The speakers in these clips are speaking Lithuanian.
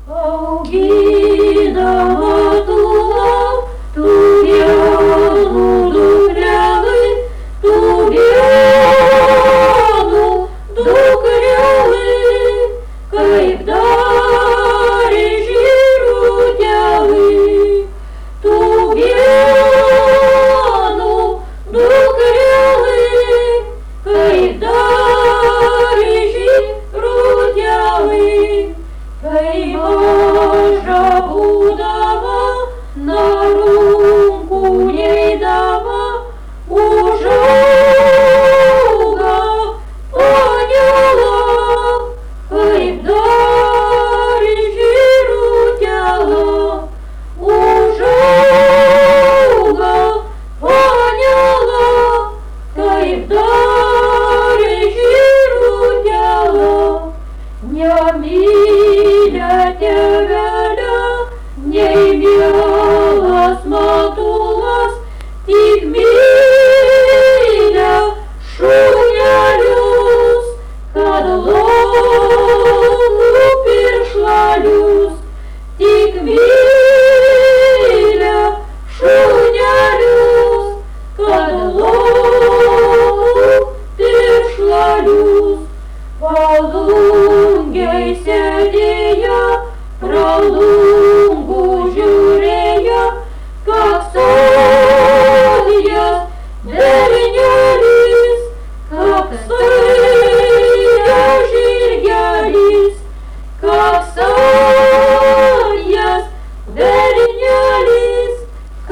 Augindama tu vienu dukrelį, tu vienu dukrelį, kaip darė žirutėlį, tu vienu dukrelį, kaip darė žirutėlį, kai maža būdama, na rankų neidama, užauga angelą, kaip darė žirutėlą, užauga angelą, kaip darė žirutėlą. Nemylia tėvelio, nei mielas matulas, tik mylia šunelius, kad laukų piršlalius, tik mylia šunelius, kad laukų piršlalius. Palungiai sėdėjo, pro lungų žiūrėjo, kaksojęs bernelis, kaksojęs žirgelis, kaksojęs bernelis,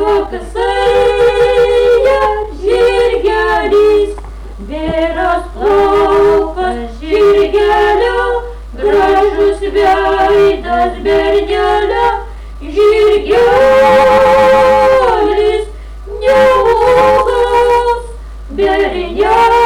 kaksojęs žirgelis, vyras plaukas žirgelio, gražus veidas bernelio, žirgelis neblogas, bernelis